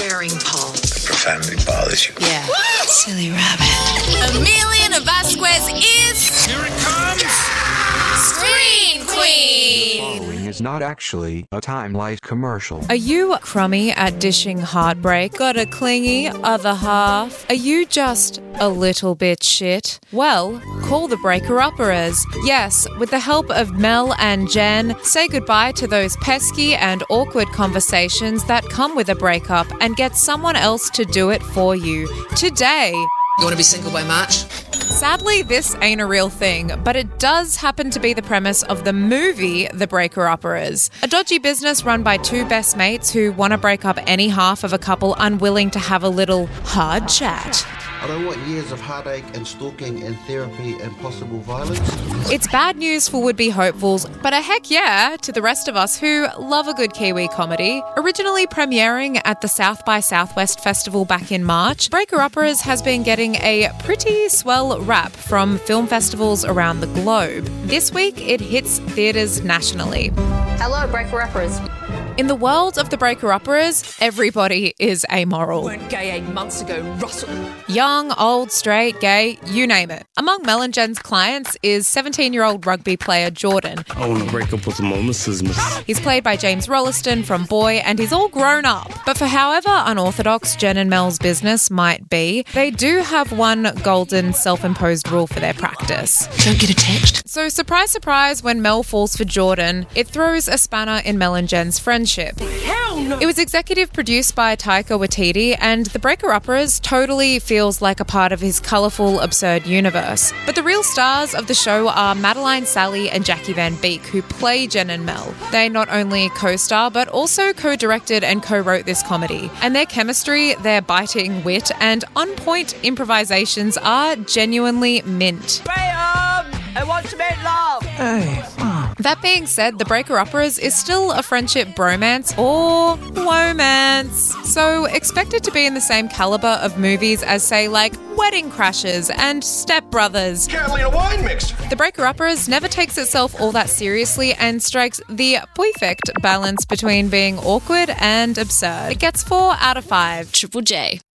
wearing, Paul? The profanity bothers you. Yeah. Silly rabbit. Amelia Vasquez is... Here it comes! Screen Queen! Following is not actually a Time Light commercial. Are you crummy at dishing heartbreak? Got a clingy other half? Are you just a little bit shit? Well, call the Breaker-Upperers. Yes, with the help of Mel and Jen, say goodbye to those pesky and awkward conversations that come with a breakup and get someone else to do it for you. Today. You want to be single by March? Sadly, this ain't a real thing, but it does happen to be the premise of the movie The Breaker-Upperers. A dodgy business run by two best mates who want to break up any half of a couple unwilling to have a little hard chat. I don't want years of heartache and stalking and therapy and possible violence. It's bad news for would-be hopefuls, but a heck yeah to the rest of us who love a good Kiwi comedy. Originally premiering at the South by Southwest Festival back in March, Breaker-Upperers has been getting a pretty swell rap from film festivals around the globe. This week, it hits theatres nationally. Hello, Breaker-Uppers. In the world of the Breaker-Upperers, everybody is amoral. Weren't gay 8 months ago, Russell. Young, old, straight, gay, you name it. Among Mel and Jen's clients is 17-year-old rugby player Jordan. I want to break up with my missus, miss. He's played by James Rolliston from Boy, and he's all grown up. But for however unorthodox Jen and Mel's business might be, they do have one golden self-imposed rule for their practice. Don't get attached. So surprise, surprise, when Mel falls for Jordan, it throws a spanner in Mel and Jen's friendship. Hell no! It was executive produced by Taika Waititi, and The Breaker-Upperers totally feels like a part of his colourful, absurd universe. But the real stars of the show are Madeline Sally and Jackie Van Beek, who play Jen and Mel. They not only co-star, but also co-directed and co-wrote this comedy. And their chemistry, their biting wit, and on-point improvisations are genuinely mint. I want to make love. That being said, The Breaker-Upperers is still a friendship bromance or womance. So expect it to be in the same caliber of movies as, say, like Wedding Crashers and Step Brothers. Carolina wine mixer. The Breaker-Upperers never takes itself all that seriously and strikes the perfect balance between being awkward and absurd. It gets 4 out of 5. Triple J.